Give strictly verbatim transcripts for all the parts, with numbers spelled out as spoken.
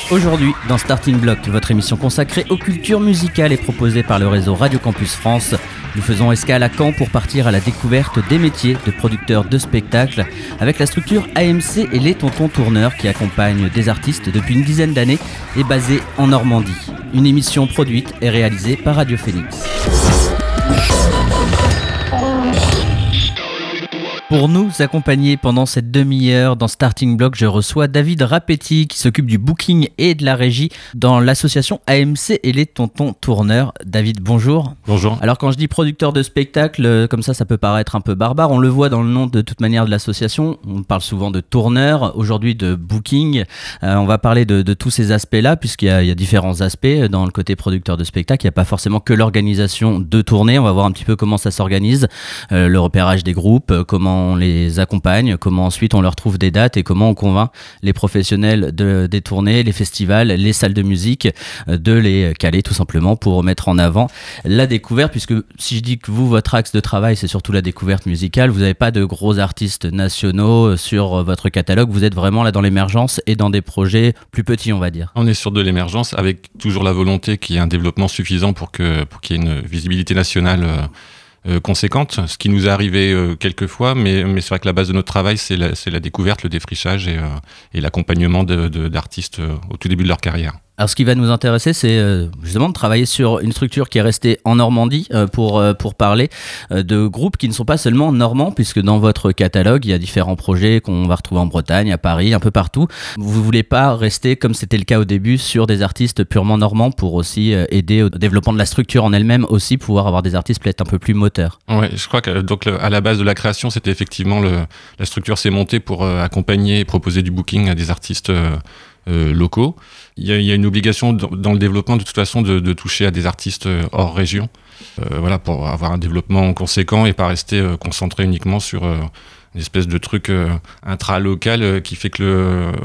Aujourd'hui, dans Starting Block, votre émission consacrée aux cultures musicales est proposée par le réseau Radio Campus France. Nous faisons escale à Caen pour partir à la découverte des métiers de producteurs de spectacles avec la structure A M C et les Tontons Tourneurs qui accompagnent des artistes depuis une dizaine d'années et basée en Normandie. Une émission produite et réalisée par Radio Phoenix. Pour nous accompagner pendant cette demi-heure dans Starting Block, je reçois David Rapetti qui s'occupe du booking et de la régie dans l'association A M C et les Tontons Tourneurs. David, bonjour. Bonjour. Alors quand je dis producteur de spectacle, comme ça, ça peut paraître un peu barbare. On le voit dans le nom de toute manière de l'association. On parle souvent de tourneur, aujourd'hui de booking. Euh, on va parler de, de tous ces aspects-là puisqu'il y a, il y a différents aspects dans le côté producteur de spectacle. Il n'y a pas forcément que l'organisation de tournée. On va voir un petit peu comment ça s'organise, euh, le repérage des groupes, comment on les accompagne, comment ensuite on leur trouve des dates et comment on convainc les professionnels de, des tournées, les festivals, les salles de musique de les caler tout simplement pour mettre en avant la découverte, puisque si je dis que vous, votre axe de travail c'est surtout la découverte musicale, vous n'avez pas de gros artistes nationaux sur votre catalogue, vous êtes vraiment là dans l'émergence et dans des projets plus petits, on va dire. On est sur de l'émergence avec toujours la volonté qu'il y ait un développement suffisant pour, que, pour qu'il y ait une visibilité nationale euh, Euh, conséquente, ce qui nous est arrivé euh, quelques fois, mais, mais c'est vrai que la base de notre travail, c'est la, c'est la découverte, le défrichage et, euh, et l'accompagnement de, de, d'artistes euh, au tout début de leur carrière. Alors ce qui va nous intéresser, c'est euh, justement de travailler sur une structure qui est restée en Normandie euh, pour, euh, pour parler euh, de groupes qui ne sont pas seulement normands, puisque dans votre catalogue, il y a différents projets qu'on va retrouver en Bretagne, à Paris, un peu partout. Vous ne voulez pas rester, comme c'était le cas au début, sur des artistes purement normands pour aussi euh, aider au développement de la structure en elle-même, aussi pouvoir avoir des artistes peut-être un peu plus moteurs. Oui, je crois que donc, le, à la base de la création, c'était effectivement le, la structure s'est montée pour euh, accompagner et proposer du booking à des artistes euh, euh, locaux. Il y, a, il y a une obligation dans, dans le développement de toute façon de, de toucher à des artistes hors région, euh, voilà, pour avoir un développement conséquent et pas rester euh, concentré uniquement sur euh, une espèce de truc euh, intra-local euh, qui fait que le,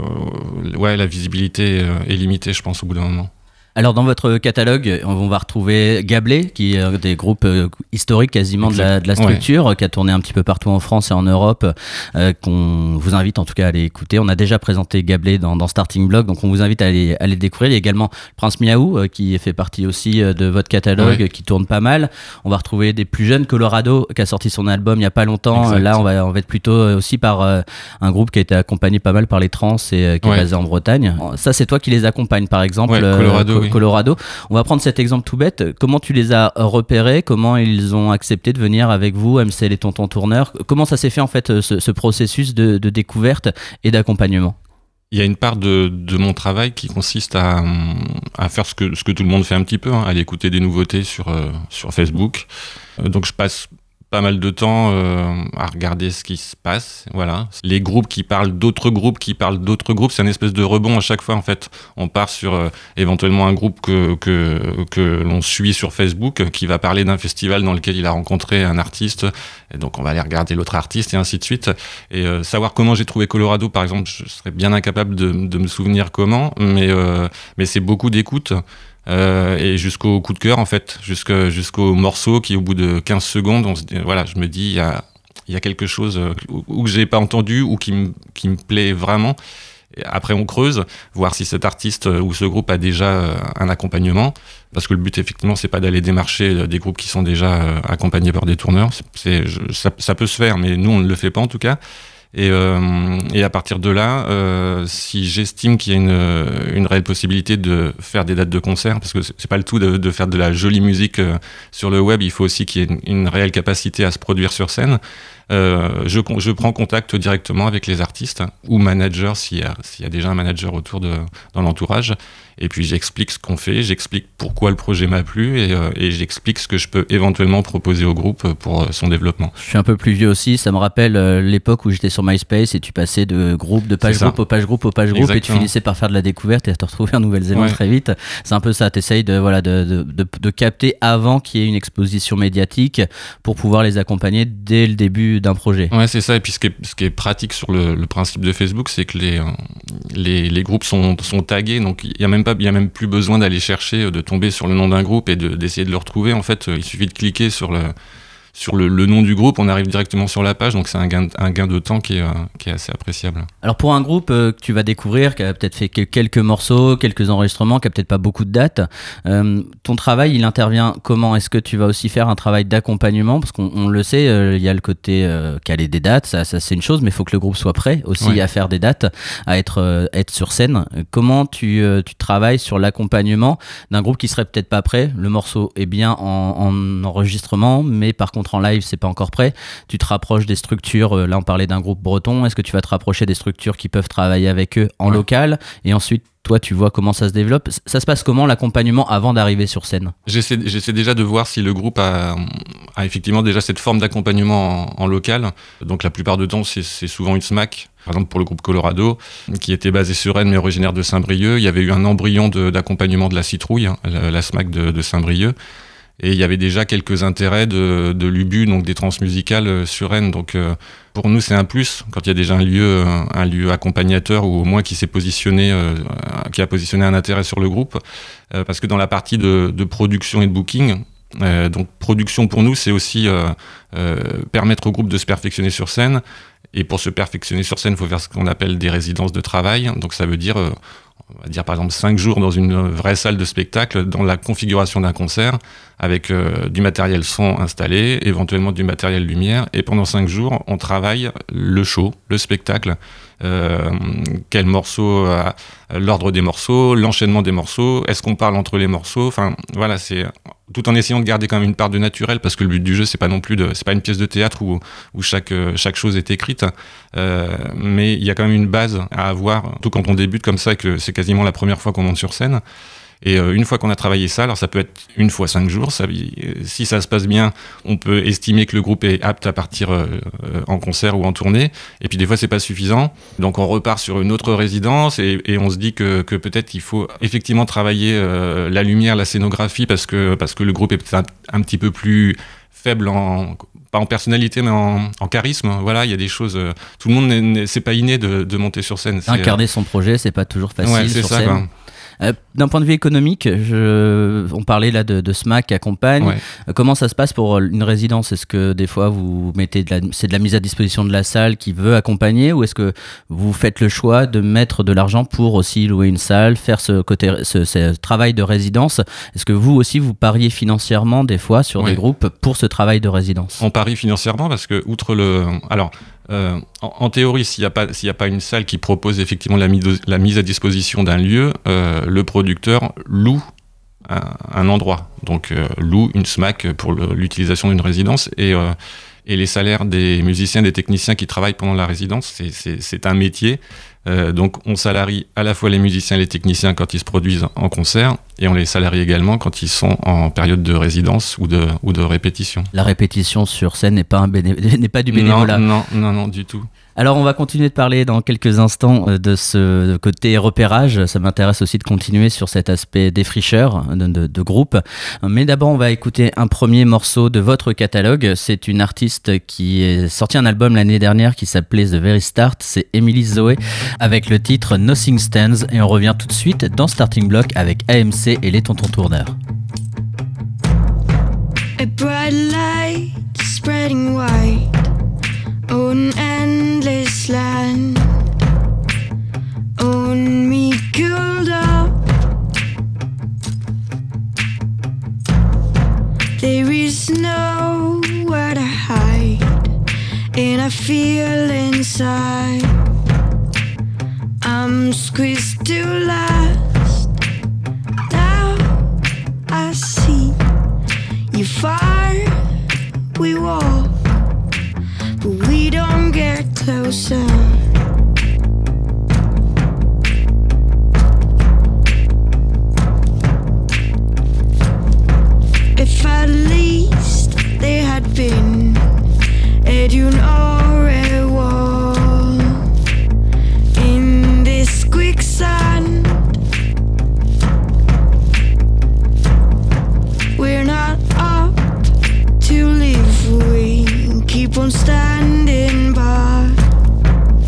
euh, ouais, la visibilité euh, est limitée, je pense, au bout d'un moment. Alors dans votre catalogue, on va retrouver Gablé, qui est un des groupes euh, historiques quasiment de la, de la structure, ouais. qui a tourné un petit peu partout en France et en Europe, euh, qu'on vous invite en tout cas à aller écouter. On a déjà présenté Gablé dans, dans Starting Block, donc on vous invite à aller, à aller découvrir. Il y a également Prince Miaou, euh, qui fait partie aussi euh, de votre catalogue, ouais. qui tourne pas mal. On va retrouver des plus jeunes, Colorado, qui a sorti son album il y a pas longtemps. Exact. Là, on va, on va être plutôt aussi par euh, un groupe qui a été accompagné pas mal par les trans et euh, qui ouais. est basé en Bretagne. Ça, c'est toi qui les accompagnes, par exemple. Ouais, Colorado. Euh, Colorado. On va prendre cet exemple tout bête. Comment tu les as repérés? Comment ils ont accepté de venir avec vous, A M C et les Tontons Tourneurs? Comment ça s'est fait en fait ce, ce processus de, de découverte et d'accompagnement? Il y a une part de, de mon travail qui consiste à, à faire ce que, ce que tout le monde fait un petit peu, hein, aller écouter des nouveautés sur, euh, sur Facebook. Euh, donc je passe pas mal de temps euh, à regarder ce qui se passe, voilà. Les groupes qui parlent d'autres groupes, qui parlent d'autres groupes, c'est une espèce de rebond à chaque fois, en fait. On part sur euh, éventuellement un groupe que, que, que l'on suit sur Facebook, qui va parler d'un festival dans lequel il a rencontré un artiste, et donc on va aller regarder l'autre artiste, et ainsi de suite. Et euh, savoir comment j'ai trouvé Colorado, par exemple, je serais bien incapable de, de me souvenir comment, mais, euh, mais c'est beaucoup d'écoute. Euh, et jusqu'au coup de cœur en fait, jusqu'au, jusqu'au morceau qui au bout de quinze secondes, on se dit, voilà, je me dis il y a, il y a quelque chose ou, ou que j'ai pas entendu ou qui me, qui me plaît vraiment. Et après on creuse, voir si cet artiste ou ce groupe a déjà un accompagnement, parce que le but effectivement c'est pas d'aller démarcher des groupes qui sont déjà accompagnés par des tourneurs, c'est, je, ça, ça peut se faire mais nous on ne le fait pas en tout cas. Et, euh, et à partir de là, euh, si j'estime qu'il y a une, une réelle possibilité de faire des dates de concert, parce que c'est, c'est pas le tout de, de faire de la jolie musique euh, sur le web, il faut aussi qu'il y ait une, une réelle capacité à se produire sur scène. Euh, je, je prends contact directement avec les artistes hein, ou managers s'il y a, s'il y a déjà un manager autour de, dans l'entourage. Et puis j'explique ce qu'on fait, j'explique pourquoi le projet m'a plu et, euh, et j'explique ce que je peux éventuellement proposer au groupe pour euh, son développement. Je suis un peu plus vieux aussi, ça me rappelle euh, l'époque où j'étais sur MySpace et tu passais de groupe, de page groupe au page groupe au page groupe et tu finissais par faire de la découverte et à te retrouver en Nouvelle-Zélande ouais. très vite. C'est un peu ça, t'essayes de, voilà, de, de, de, de capter avant qu'il y ait une exposition médiatique pour pouvoir les accompagner dès le début d'un projet. Ouais, c'est ça. Et puis ce qui est, ce qui est pratique sur le, le principe de Facebook, c'est que les, les, les groupes sont, sont tagués, donc il y a même pas, il y a même plus besoin d'aller chercher, de tomber sur le nom d'un groupe et de, d'essayer de le retrouver. En fait, il suffit de cliquer sur le sur le, le nom du groupe, on arrive directement sur la page, donc c'est un gain, un gain de temps qui est, euh, qui est assez appréciable. Alors pour un groupe euh, que tu vas découvrir, qui a peut-être fait quelques morceaux, quelques enregistrements, qui a peut-être pas beaucoup de dates, euh, ton travail, il intervient comment ? Est-ce que tu vas aussi faire un travail d'accompagnement ? Parce qu'on on le sait, il euh, y a le côté euh, caler des dates, ça, ça c'est une chose, mais il faut que le groupe soit prêt aussi ouais. à faire des dates, à être, euh, être sur scène. Comment tu, euh, tu travailles sur l'accompagnement d'un groupe qui serait peut-être pas prêt ? Le morceau est bien en, en enregistrement, mais par contre en live, c'est pas encore prêt. Tu te rapproches des structures, euh, là on parlait d'un groupe breton, est-ce que tu vas te rapprocher des structures qui peuvent travailler avec eux en ouais. local ? Et ensuite, toi, tu vois comment ça se développe. Ça se passe comment l'accompagnement avant d'arriver sur scène ? J'essaie, j'essaie déjà de voir si le groupe a, a effectivement déjà cette forme d'accompagnement en, en local. Donc la plupart du temps, c'est, c'est souvent une SMAC. Par exemple, pour le groupe Colorado, qui était basé sur Rennes mais originaire de Saint-Brieuc, il y avait eu un embryon de, d'accompagnement de la Citrouille, hein, la, la SMAC de, de Saint-Brieuc. Et il y avait déjà quelques intérêts de, de l'U B U, donc des transmusicales sur Rennes. Donc euh, pour nous, c'est un plus quand il y a déjà un lieu, un lieu accompagnateur ou au moins qui s'est positionné, euh, qui a positionné un intérêt sur le groupe. Euh, parce que dans la partie de, de production et de booking, euh, donc production pour nous, c'est aussi euh, euh, permettre au groupe de se perfectionner sur scène. Et pour se perfectionner sur scène, il faut faire ce qu'on appelle des résidences de travail. Donc ça veut dire euh, on va dire par exemple cinq jours dans une vraie salle de spectacle, dans la configuration d'un concert, avec euh, du matériel son installé, éventuellement du matériel lumière, et pendant cinq jours, on travaille le show, le spectacle, euh, quel morceau, euh, l'ordre des morceaux, l'enchaînement des morceaux, est-ce qu'on parle entre les morceaux, enfin voilà, c'est tout en essayant de garder quand même une part de naturel, parce que le but du jeu, c'est pas non plus de, c'est pas une pièce de théâtre où, où chaque, chaque chose est écrite, euh, mais il y a quand même une base à avoir, tout quand on débute comme ça, que c'est quasiment la première fois qu'on monte sur scène. Et euh, une fois qu'on a travaillé ça, alors ça peut être une fois cinq jours, ça, si ça se passe bien, on peut estimer que le groupe est apte à partir euh, en concert ou en tournée, et puis des fois c'est pas suffisant, donc on repart sur une autre résidence, et, et on se dit que, que peut-être il faut effectivement travailler euh, la lumière, la scénographie, parce que, parce que le groupe est peut-être un, un petit peu plus faible en... pas en personnalité mais en, en charisme, voilà, il y a des choses, euh, tout le monde n'est, n'est, c'est pas inné de, de monter sur scène. Incarner son projet, c'est pas toujours facile ouais, c'est sur ça, scène. Quoi. Euh, d'un point de vue économique, je... on parlait là de, de SMAC qui accompagne. Ouais. Euh, comment ça se passe pour une résidence ? Est-ce que des fois vous mettez de la... c'est de la mise à disposition de la salle qui veut accompagner, ou est-ce que vous faites le choix de mettre de l'argent pour aussi louer une salle, faire ce côté, ce, ce travail de résidence ? Est-ce que vous aussi vous pariez financièrement des fois sur ouais. des groupes pour ce travail de résidence ? On parie financièrement parce que outre le, alors. Euh, en, en théorie, s'il n'y a pas, s'il n'y a pas une salle qui propose effectivement la, mise, la mise à disposition d'un lieu, euh, le producteur loue un, un endroit, donc euh, loue une SMAC pour le, l'utilisation d'une résidence, et, euh, et les salaires des musiciens, des techniciens qui travaillent pendant la résidence, c'est, c'est, c'est un métier. Euh, donc on salarie à la fois les musiciens et les techniciens quand ils se produisent en concert, et on les salarie également quand ils sont en période de résidence ou de, ou de répétition. La répétition sur scène n'est pas, un béné... n'est pas du bénévolat. Non, non, non, non, du tout. Alors on va continuer de parler dans quelques instants de ce côté repérage. Ça m'intéresse aussi de continuer sur cet aspect défricheur de, de, de groupe. Mais d'abord on va écouter un premier morceau de votre catalogue. C'est une artiste qui a sorti un album l'année dernière qui s'appelait The Very Start. C'est Emily Zoe avec le titre Nothing Stands. Et on revient tout de suite dans Starting Block avec A M C et les Tontons Tourneurs. A bright light spreading wide on endless land, on me curled up. There is nowhere to hide, and I feel inside I'm squeezed to last. Now I see you far we walk, but we don't get closer. If at least there had been a dune or a wall in this quicksand, we're not up to live, we keep on standing by.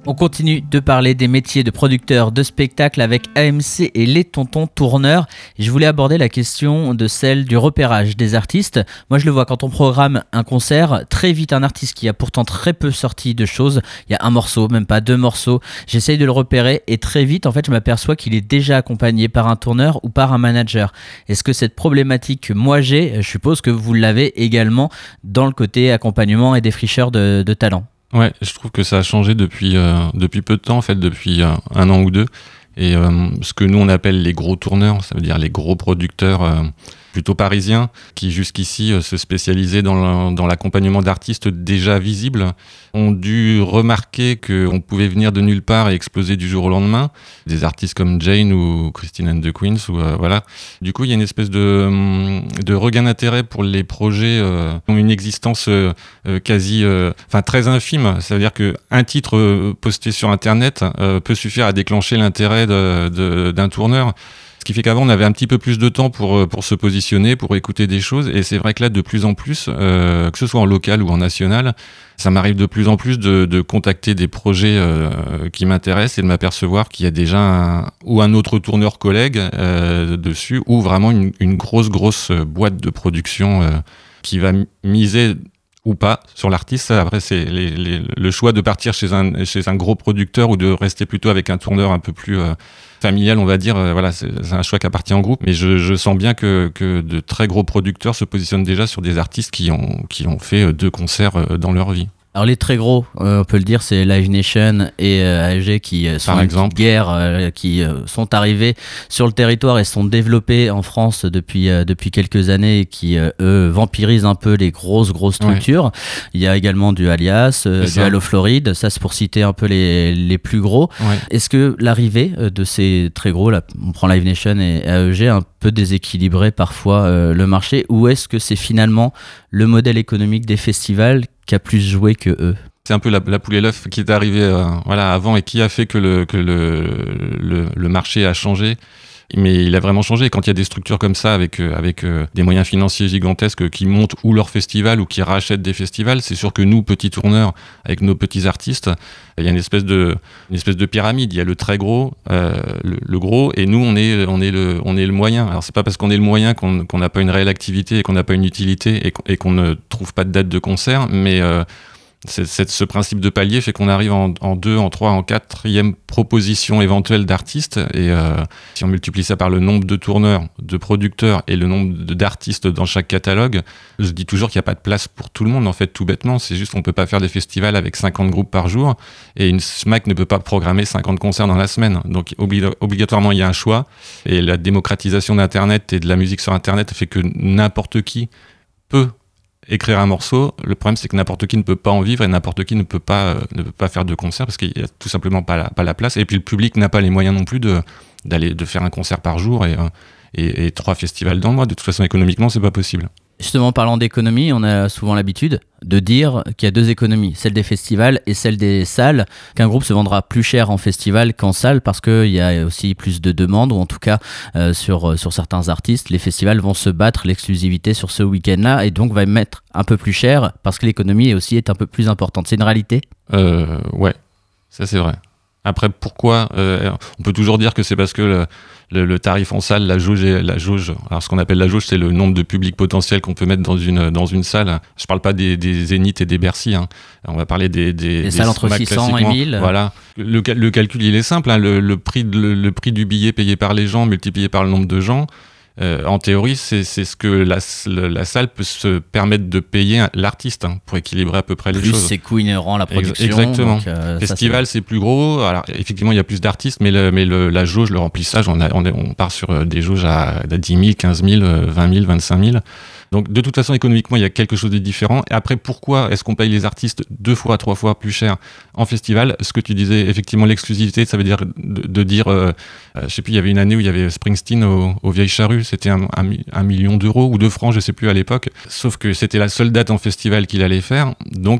On continue de parler des métiers de producteurs de spectacles avec A M C et les tontons tourneurs. Je voulais aborder la question de celle du repérage des artistes. Moi, je le vois quand on programme un concert, très vite un artiste qui a pourtant très peu sorti de choses. Il y a un morceau, même pas deux morceaux. J'essaye de le repérer et très vite, en fait, je m'aperçois qu'il est déjà accompagné par un tourneur ou par un manager. Est-ce que cette problématique que moi j'ai, je suppose que vous l'avez également dans le côté accompagnement et défricheur de, de talent? Ouais, je trouve que ça a changé depuis, euh, depuis peu de temps, en fait, depuis euh, un an ou deux. Et euh, ce que nous, on appelle les gros tourneurs, ça veut dire les gros producteurs euh, plutôt parisiens, qui jusqu'ici euh, se spécialisaient dans, le, dans l'accompagnement d'artistes déjà visibles, ont dû remarquer qu'on pouvait venir de nulle part et exploser du jour au lendemain. Des artistes comme Jane ou Christine and the Queens, ou, euh, voilà. Du coup, il y a une espèce de, de regain d'intérêt pour les projets euh, qui ont une existence euh, quasi, euh, enfin très infime. Ça veut dire qu'un titre euh, posté sur Internet euh, peut suffire à déclencher l'intérêt de, de, d'un tourneur. Ce qui fait qu'avant, on avait un petit peu plus de temps pour, pour se positionner, pour écouter des choses. Et c'est vrai que là, de plus en plus, euh, que ce soit en local ou en national, ça m'arrive de plus en plus de, de contacter des projets euh, qui m'intéressent et de m'apercevoir qu'il y a déjà un, ou un autre tourneur collègue euh, dessus, ou vraiment une, une grosse, grosse boîte de production euh, qui va miser ou pas sur l'artiste. Après, c'est les, les, le choix de partir chez un, chez un gros producteur ou de rester plutôt avec un tourneur un peu plus euh, familial, on va dire. Euh, voilà, c'est, c'est un choix qui appartient au groupe. Mais je, je sens bien que, que de très gros producteurs se positionnent déjà sur des artistes qui ont, qui ont fait deux concerts euh, dans leur vie. Alors les très gros, euh, on peut le dire, c'est Live Nation et euh, A F G qui euh, sont Par une exemple. petite guerre, euh, qui euh, sont arrivés sur le territoire et sont développés en France depuis euh, depuis quelques années et qui euh, eux vampirisent un peu les grosses grosses structures. Ouais. Il y a également du Alias, euh, du Allo Floride, ça c'est pour citer un peu les les plus gros. Ouais. Est-ce que l'arrivée de ces très gros, là, on prend Live Nation et A E G, un peu déséquilibré parfois euh, le marché, ou est-ce que c'est finalement le modèle économique des festivals qui a plus joué que eux? C'est un peu la, la poule et l'œuf qui est arrivé euh, voilà, avant et qui a fait que, le, que le, le, le marché a changé. Mais il a vraiment changé. Quand il y a des structures comme ça, avec, euh, avec euh, des moyens financiers gigantesques qui montent ou leur festival ou qui rachètent des festivals, c'est sûr que nous, petits tourneurs, avec nos petits artistes, il y a une espèce de, une espèce de pyramide. Il y a le très gros, euh, le, le gros, et nous, on est, on, est le, on est le moyen. Alors, c'est pas parce qu'on est le moyen qu'on qu'on n'a pas une réelle activité et qu'on n'a pas une utilité et qu'on, et qu'on ne trouve pas de date de concert, mais... Euh, C'est, c'est, ce principe de palier fait qu'on arrive en, en deux, en trois, en quatrième proposition éventuelle d'artistes. Et euh, si on multiplie ça par le nombre de tourneurs, de producteurs et le nombre de, d'artistes dans chaque catalogue, je dis toujours qu'il n'y a pas de place pour tout le monde, en fait, tout bêtement. C'est juste qu'on ne peut pas faire des festivals avec cinquante groupes par jour et une SMAC ne peut pas programmer cinquante concerts dans la semaine. Donc obli- obligatoirement, il y a un choix. Et la démocratisation d'Internet et de la musique sur Internet fait que n'importe qui peut écrire un morceau. Le problème, c'est que n'importe qui ne peut pas en vivre et n'importe qui ne peut pas, euh, ne peut pas faire de concert parce qu'il n'y a tout simplement pas la, pas la place. Et puis le public n'a pas les moyens non plus de, d'aller, de faire un concert par jour et, euh, et, et trois festivals dans le mois. De toute façon, économiquement, c'est pas possible. Justement, parlant d'économie, on a souvent l'habitude de dire qu'il y a deux économies, celle des festivals et celle des salles, qu'un groupe se vendra plus cher en festival qu'en salle parce qu'il y a aussi plus de demandes, ou en tout cas euh, sur, sur certains artistes, les festivals vont se battre l'exclusivité sur ce week-end-là et donc va mettre un peu plus cher parce que l'économie aussi est un peu plus importante. C'est une réalité ? euh, Ouais, ça c'est vrai. Après, pourquoi euh, on peut toujours dire que c'est parce que le, le, le tarif en salle, la jauge, est, la jauge. Alors, ce qu'on appelle la jauge, c'est le nombre de publics potentiels qu'on peut mettre dans une dans une salle. Je parle pas des, des Zénith et des Bercy. Hein. On va parler des des, des, des salles entre six cents et mille. Voilà. Le, le calcul, il est simple. Hein. Le, le prix de, le, le prix du billet payé par les gens multiplié par le nombre de gens. Euh, en théorie, c'est, c'est ce que la, la salle peut se permettre de payer l'artiste hein, pour équilibrer à peu près les plus choses. Plus ses coûts inhérents à la production. Exactement. Donc, euh, Festival, ça, c'est... c'est plus gros. Alors, effectivement, il y a plus d'artistes, mais, le, mais le, la jauge, le remplissage, on, a, on, est, on part sur des jauges à, à dix mille, quinze mille, vingt mille, vingt-cinq mille. Donc, de toute façon, économiquement, il y a quelque chose de différent. Et après, pourquoi est-ce qu'on paye les artistes deux fois, trois fois plus cher en festival ? Ce que tu disais, effectivement, l'exclusivité, ça veut dire de, de dire, euh, je sais plus, il y avait une année où il y avait Springsteen au, au Vieilles Charrues, c'était un, un, un million d'euros ou de francs, je sais plus à l'époque. Sauf que c'était la seule date en festival qu'il allait faire. Donc,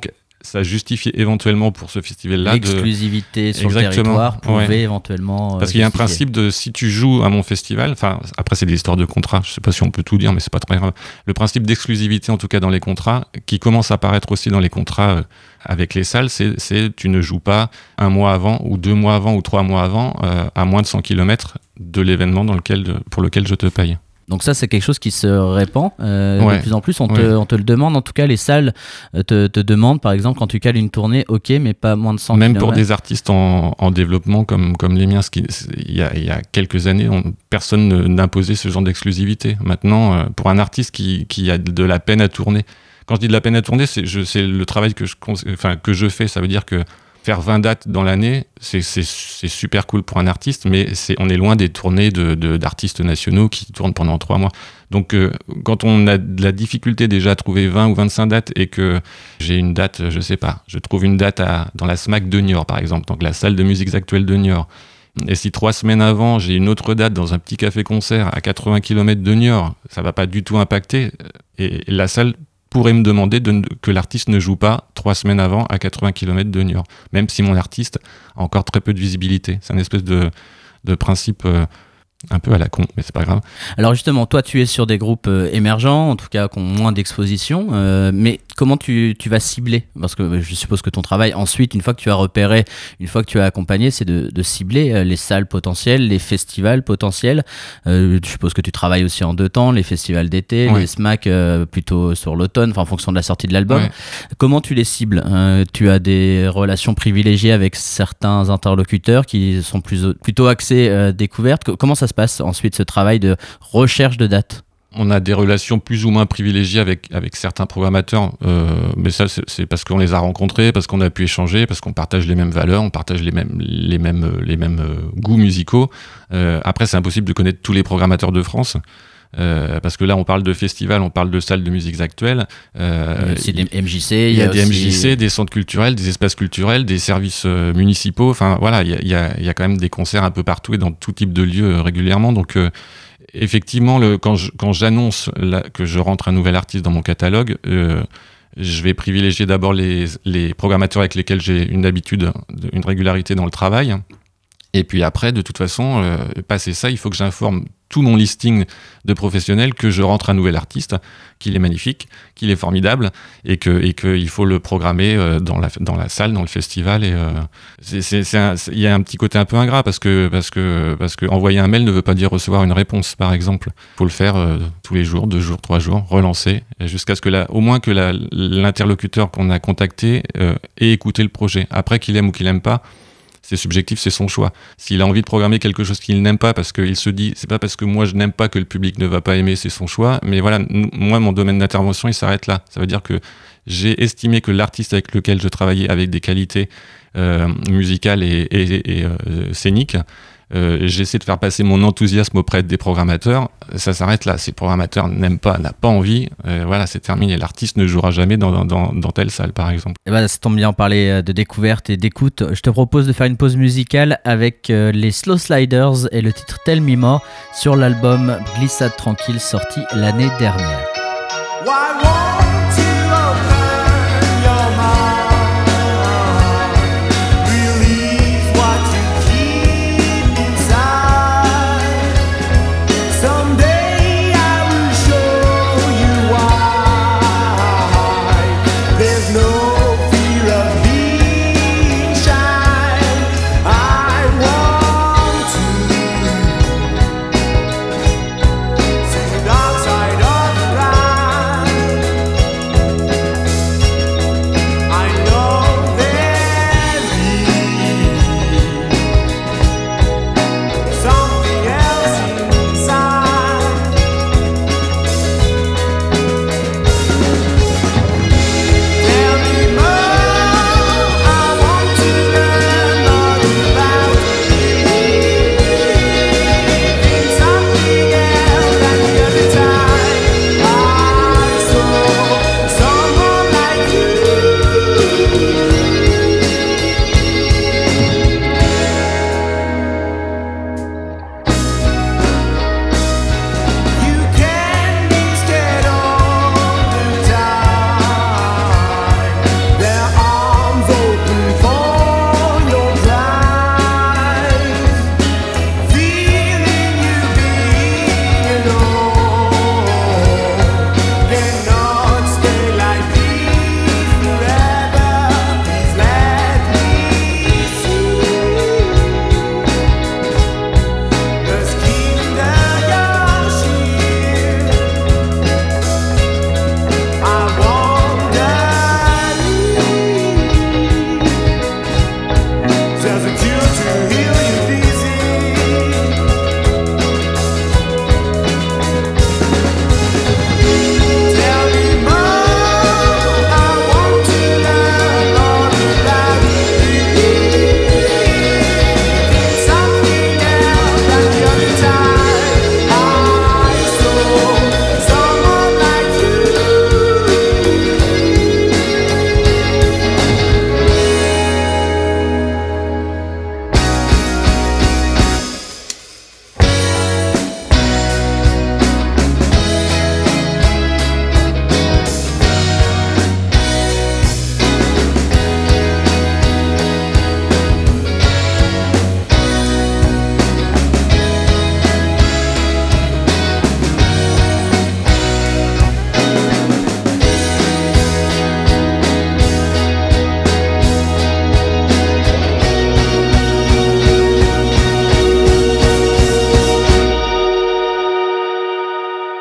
ça justifiait éventuellement pour ce festival-là l'exclusivité de... sur Exactement. le territoire pouvait ouais. éventuellement. Parce qu'il y a un principe de si tu joues à mon festival, enfin après c'est des histoires de contrats, je sais pas si on peut tout dire, mais c'est pas très grave. Le principe d'exclusivité en tout cas dans les contrats, qui commence à apparaître aussi dans les contrats euh, avec les salles, c'est, c'est tu ne joues pas un mois avant ou deux mois avant ou trois mois avant euh, à moins de cent kilomètres de l'événement dans lequel, pour lequel je te paye. Donc ça, c'est quelque chose qui se répand euh, ouais. de plus en plus. On te, ouais. on te le demande. En tout cas, les salles te, te demandent, par exemple, quand tu cales une tournée, ok, mais pas moins de cent Même kilomètres. Pour des artistes en, en développement comme, comme les miens, ce qui, il, y a, il y a quelques années, on, personne ne, n'imposait ce genre d'exclusivité. Maintenant, euh, pour un artiste qui, qui a de la peine à tourner, quand je dis de la peine à tourner, c'est, je, c'est le travail que je, enfin, que je fais. Ça veut dire que faire vingt dates dans l'année, c'est, c'est, c'est super cool pour un artiste, mais c'est, on est loin des tournées de, de, d'artistes nationaux qui tournent pendant trois mois. Donc, euh, quand on a de la difficulté déjà à trouver vingt ou vingt-cinq dates et que j'ai une date, je sais pas, je trouve une date à, dans la SMAC de Niort, par exemple, donc la salle de musique actuelle de Niort. Et si trois semaines avant, j'ai une autre date dans un petit café-concert à quatre-vingts kilomètres de Niort, ça va pas du tout impacter. Et, et la salle pourrait me demander de, que l'artiste ne joue pas trois semaines avant à quatre-vingts kilomètres de Niort, même si mon artiste a encore très peu de visibilité. C'est un espèce de, de principe euh, un peu à la con, mais c'est pas grave. Alors justement, toi, tu es sur des groupes euh, émergents, en tout cas qui ont moins d'exposition, euh, mais comment tu, tu vas cibler ? Parce que je suppose que ton travail, ensuite, une fois que tu as repéré, une fois que tu as accompagné, c'est de, de cibler euh, les salles potentielles, les festivals potentiels. Euh, je suppose que tu travailles aussi en deux temps, les festivals d'été, ouais. les SMAC euh, plutôt sur l'automne, en fonction de la sortie de l'album. Ouais. Comment tu les cibles ? euh, Tu as des relations privilégiées avec certains interlocuteurs qui sont plus, plutôt axés euh, découverte. Comment ça se passe ensuite, ce travail de recherche de dates ? On a des relations plus ou moins privilégiées avec, avec certains programmateurs, euh, mais ça c'est, c'est parce qu'on les a rencontrés, parce qu'on a pu échanger, parce qu'on partage les mêmes valeurs, on partage les mêmes, les mêmes, les mêmes euh, goûts musicaux. Euh, après, c'est impossible de connaître tous les programmateurs de France. Euh, parce que là on parle de festivals, on parle de salles de musique actuelles, euh, il y a aussi des M J C, il y a, il y a des aussi... M J C, des centres culturels, des espaces culturels, des services euh, municipaux, enfin voilà, il y a, il y, a, il y a quand même des concerts un peu partout et dans tout type de lieux euh, régulièrement, donc euh, effectivement le, quand, je, quand j'annonce la, que je rentre un nouvel artiste dans mon catalogue, euh, je vais privilégier d'abord les, les programmateurs avec lesquels j'ai une habitude, une régularité dans le travail. Et puis après, de toute façon, euh, passer ça, il faut que j'informe tout mon listing de professionnels que je rentre un nouvel artiste, qu'il est magnifique, qu'il est formidable, et que et qu'il faut le programmer euh, dans la dans la salle, dans le festival. Et euh, c'est c'est c'est un, c'est, il y a un petit côté un peu ingrat parce que parce que parce que envoyer un mail ne veut pas dire recevoir une réponse, par exemple. Il faut le faire euh, tous les jours, deux jours, trois jours, relancer, jusqu'à ce que la, au moins que la, l'interlocuteur qu'on a contacté euh, ait écouté le projet. Après, qu'il aime ou qu'il aime pas, c'est subjectif, c'est son choix. S'il a envie de programmer quelque chose qu'il n'aime pas parce qu'il se dit, c'est pas parce que moi je n'aime pas que le public ne va pas aimer, c'est son choix. Mais voilà, n- moi mon domaine d'intervention il s'arrête là. Ça veut dire que j'ai estimé que l'artiste avec lequel je travaillais avait des qualités euh, musicales et, et, et, et euh, scéniques. Euh, j'essaie de faire passer mon enthousiasme auprès des programmateurs. Ça s'arrête là. Si le programmateur n'aime pas, n'a pas envie, euh, voilà, c'est terminé. L'artiste ne jouera jamais dans, dans, dans telle salle, par exemple. Et ben, ça tombe bien, on parlait de découverte et d'écoute. Je te propose de faire une pause musicale avec euh, les Slow Sliders et le titre Tell Me More sur l'album Glissade Tranquille sorti l'année dernière. Why won't you open your mouth? Release what you keep inside. Someday I will show you why. There's no fear of being shy. I want to see the dark side of life.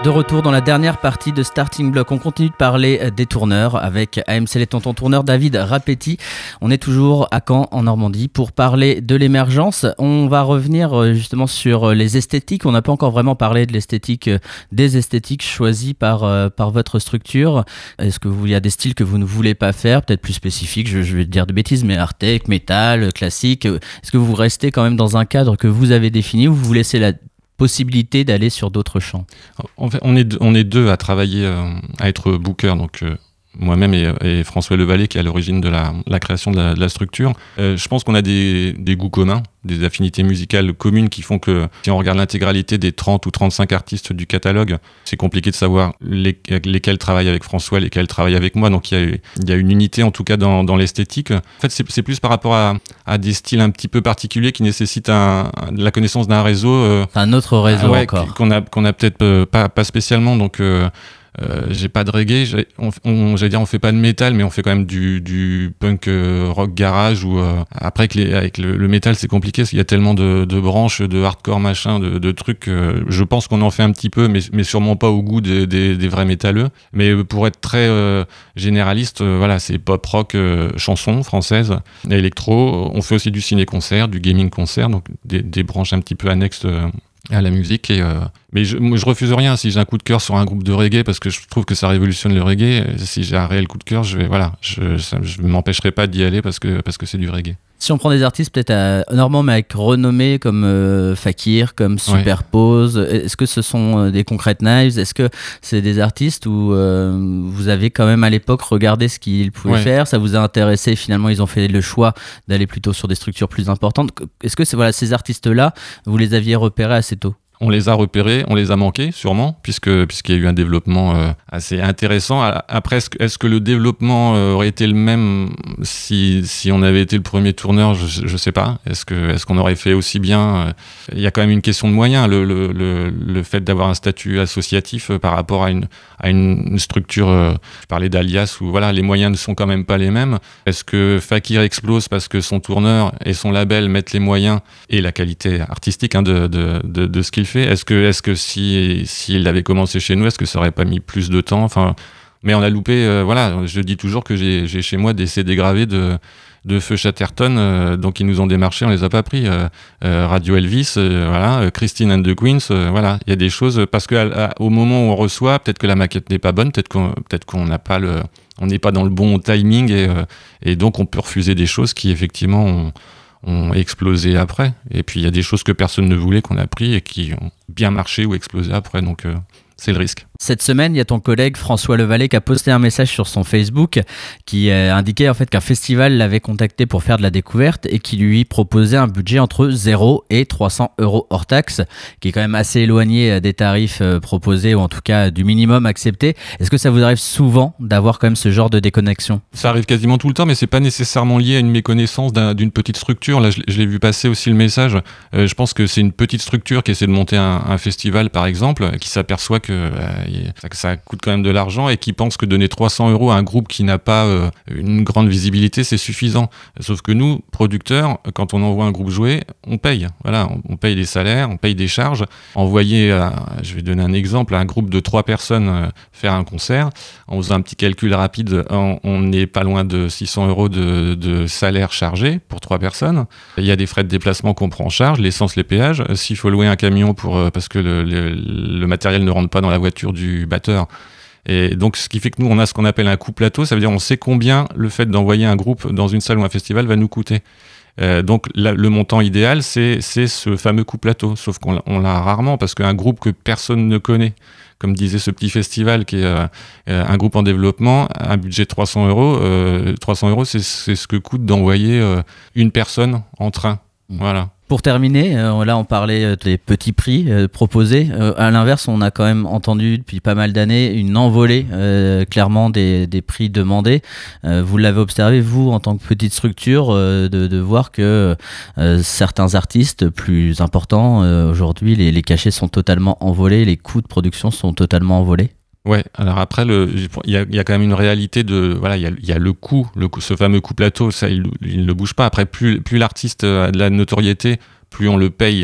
De retour dans la dernière partie de Starting Block, on continue de parler des tourneurs avec A M C Les Tontons Tourneurs, David Rapetti. On est toujours à Caen en Normandie pour parler de l'émergence. On va revenir justement sur les esthétiques. On n'a pas encore vraiment parlé de l'esthétique, des esthétiques choisies par, par votre structure. Est-ce que vous, il y a des styles que vous ne voulez pas faire, peut-être plus spécifiques, je, je vais dire de bêtises, mais art tech, métal, classique. Est-ce que vous restez quand même dans un cadre que vous avez défini ou vous vous laissez la possibilité d'aller sur d'autres champs? En fait, on est, on est deux à travailler, euh, à être booker, donc euh, moi-même et, et François Levalet qui est à l'origine de la, la création de la, de la structure. Euh, je pense qu'on a des, des goûts communs, des affinités musicales communes qui font que si on regarde l'intégralité des trente ou trente-cinq artistes du catalogue, c'est compliqué de savoir les, lesquels travaillent avec François, lesquels travaillent avec moi. Donc il y a, il y a une unité en tout cas dans, dans l'esthétique. En fait, c'est, c'est plus par rapport à, à des styles un petit peu particuliers qui nécessitent un, la connaissance d'un réseau. Euh, un autre réseau ouais, encore. Qu'on a, qu'on a peut-être euh, pas, pas spécialement. Donc euh, Euh, j'ai pas de reggae, j'ai, on, on, j'allais dire on fait pas de métal, mais on fait quand même du, du punk euh, rock garage. Ou euh, après que les, avec le, le métal c'est compliqué parce qu'il y a tellement de, de branches, de hardcore machin, de, de trucs. Euh, je pense qu'on en fait un petit peu, mais, mais sûrement pas au goût des, des, des vrais métalleux. Mais pour être très euh, généraliste, euh, voilà, c'est pop rock, euh, chanson française, électro. On fait aussi du ciné-concert, du gaming-concert, donc des, des branches un petit peu annexes. Euh, à la musique et euh... mais je, moi, je refuse rien si j'ai un coup de cœur sur un groupe de reggae parce que je trouve que ça révolutionne le reggae. Si j'ai un réel coup de cœur, je vais voilà, je, ça, je m'empêcherai pas d'y aller parce que parce que c'est du reggae. Si on prend des artistes peut-être à, normalement mais avec renommée comme euh, Fakir, comme Superpose, ouais. Est-ce que ce sont euh, des Concrete Knives? Est-ce que c'est des artistes où euh, vous avez quand même à l'époque regardé ce qu'ils pouvaient ouais. faire? Ça vous a intéressé? Finalement, ils ont fait le choix d'aller plutôt sur des structures plus importantes. Est-ce que c'est, voilà, ces artistes-là, vous les aviez repérés assez tôt? On les a repérés, on les a manqués sûrement, puisque, puisqu'il y a eu un développement euh, assez intéressant. Après, est-ce que, est-ce que le développement euh, aurait été le même si, si on avait été le premier tourneur? Je ne sais pas. Est-ce, que, est-ce qu'on aurait fait aussi bien? Il y a quand même une question de moyens. Le, le, le, le fait d'avoir un statut associatif euh, par rapport à une, à une structure, euh, je parlais d'Alias, où voilà, les moyens ne sont quand même pas les mêmes. Est-ce que Fakir explose parce que son tourneur et son label mettent les moyens et la qualité artistique hein, de, de, de, de ce qu'il fait? Est-ce que, est-ce que si, s'il avait commencé chez nous, est-ce que ça aurait pas mis plus de temps? Enfin, mais on a loupé, euh, voilà, je dis toujours que j'ai, j'ai chez moi des C D gravés de, de Feu Chatterton, euh, donc ils nous ont démarché, on les a pas pris. Euh, euh, Radio Elvis, euh, voilà, euh, Christine and the Queens, euh, voilà, il y a des choses, parce que à, à, au moment où on reçoit, peut-être que la maquette n'est pas bonne, peut-être qu'on, peut-être qu'on n'a pas le, on n'est pas dans le bon timing, et, euh, et donc on peut refuser des choses qui effectivement ont, ont explosé après. Et puis il y a des choses que personne ne voulait qu'on a pris et qui ont bien marché ou explosé après, donc euh, c'est le risque. Cette semaine, il y a ton collègue François Levalet qui a posté un message sur son Facebook qui euh, indiquait en fait qu'un festival l'avait contacté pour faire de la découverte et qui lui proposait un budget entre zéro et trois cents euros hors taxe, qui est quand même assez éloigné des tarifs euh, proposés ou en tout cas du minimum accepté. Est-ce que ça vous arrive souvent d'avoir quand même ce genre de déconnexion? Ça arrive quasiment tout le temps, mais c'est pas nécessairement lié à une méconnaissance d'un, d'une petite structure. Là, je, je l'ai vu passer aussi le message. Euh, je pense que c'est une petite structure qui essaie de monter un, un festival, par exemple, qui s'aperçoit que euh, Ça, ça coûte quand même de l'argent et qui pense que donner trois cents euros à un groupe qui n'a pas euh, une grande visibilité, c'est suffisant. Sauf que nous, producteurs, quand on envoie un groupe jouer, on paye. Voilà, on, on paye des salaires, on paye des charges. Envoyer, à, je vais donner un exemple, à un groupe de trois personnes euh, faire un concert, en faisant un petit calcul rapide, on n'est pas loin de six cents euros de, de salaire chargé pour trois personnes. Il y a des frais de déplacement qu'on prend en charge, l'essence, les péages. S'il faut louer un camion pour, euh, parce que le, le, le matériel ne rentre pas dans la voiture du batteur. Et donc, ce qui fait que nous, on a ce qu'on appelle un coût plateau. Ça veut dire on sait combien le fait d'envoyer un groupe dans une salle ou un festival va nous coûter. Euh, donc, la, le montant idéal, c'est, c'est ce fameux coût plateau. Sauf qu'on on l'a rarement parce qu'un groupe que personne ne connaît, comme disait ce petit festival qui est euh, un groupe en développement, un budget de trois cents euros, euh, trois cents euros, c'est, c'est ce que coûte d'envoyer euh, une personne en train. Mmh. Voilà. Pour terminer, euh, là on parlait des petits prix euh, proposés. Euh, à l'inverse, on a quand même entendu depuis pas mal d'années une envolée euh, clairement des, des prix demandés. Euh, vous l'avez observé, vous, en tant que petite structure, euh, de, de voir que euh, certains artistes plus importants, euh, aujourd'hui, les, les cachets sont totalement envolés, les coûts de production sont totalement envolés. Ouais, alors après, le, il y a, il y a quand même une réalité de, voilà, il y a, il y a le coût, le coût, ce fameux coût plateau, ça, il, il ne bouge pas. Après, plus, plus l'artiste a de la notoriété, plus on le paye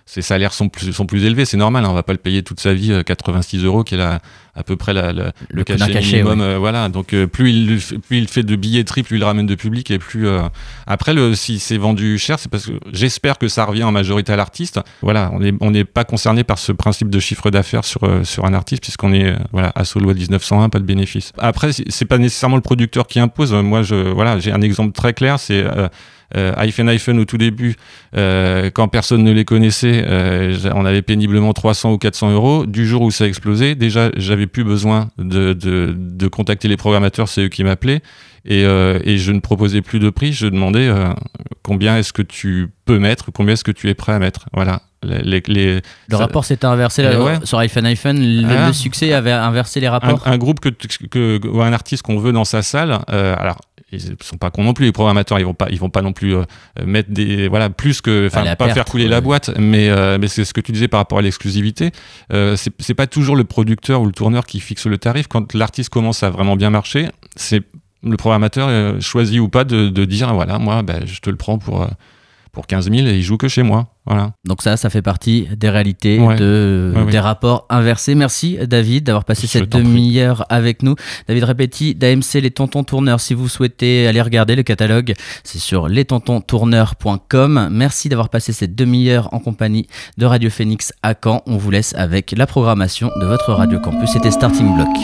ses salaires sont plus, sont plus élevés, c'est normal, hein, on va pas le payer toute sa vie euh, quatre-vingt-six euros, qui est la, à peu près la, la, le, Le cachet, cachet, minimum. ouais. euh, voilà, donc euh, plus, il, plus il fait de billetterie, plus il ramène de public, et plus... Euh... Après, le, si c'est vendu cher, c'est parce que j'espère que ça revient en majorité à l'artiste. Voilà, on n'est on n'est pas concerné par ce principe de chiffre d'affaires sur, euh, sur un artiste, puisqu'on est, euh, voilà, asso loi dix-neuf cent un, pas de bénéfice. Après, c'est, c'est pas nécessairement le producteur qui impose. Moi, je, voilà, j'ai un exemple très clair, c'est... Euh, Euh, iPhone iPhone au tout début, euh, quand personne ne les connaissait, euh, on avait péniblement trois cents ou quatre cents euros. Du jour où ça a explosé, déjà, j'avais plus besoin de, de, de contacter les programmateurs, c'est eux qui m'appelaient. Et, euh, et je ne proposais plus de prix, je demandais euh, combien est-ce que tu peux mettre, combien est-ce que tu es prêt à mettre. Voilà. Les, les, Le ça, rapport s'était inversé là, ouais. sur iPhone iPhone, le, Ah. le succès avait inversé les rapports. un, un groupe que, que, ou un artiste qu'on veut dans sa salle, euh, alors ils sont pas cons non plus, les programmateurs, ils vont pas, ils vont pas non plus euh, mettre des, voilà, plus que, enfin, pas perte, faire couler ouais. la boîte, mais, euh, mais c'est ce que tu disais par rapport à l'exclusivité. Euh, c'est, c'est pas toujours le producteur ou le tourneur qui fixe le tarif. Quand l'artiste commence à vraiment bien marcher, c'est le programmateur euh, choisit ou pas de, de dire, voilà, moi, ben, je te le prends pour, euh, pour quinze mille et il joue que chez moi. Voilà. Donc ça, ça fait partie des réalités, Ouais. de, Ouais, des ouais. rapports inversés. Merci David d'avoir passé Je cette t'en prie. demi-heure avec nous. David Repetti d'A M C Les Tontons Tourneurs. Si vous souhaitez aller regarder le catalogue, c'est sur les tontons tourneurs point com. Merci d'avoir passé cette demi-heure en compagnie de Radio Phoenix à Caen. On vous laisse avec la programmation de votre Radio Campus. C'était Starting Block.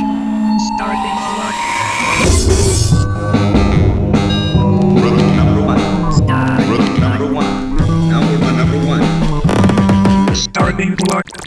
Starting block.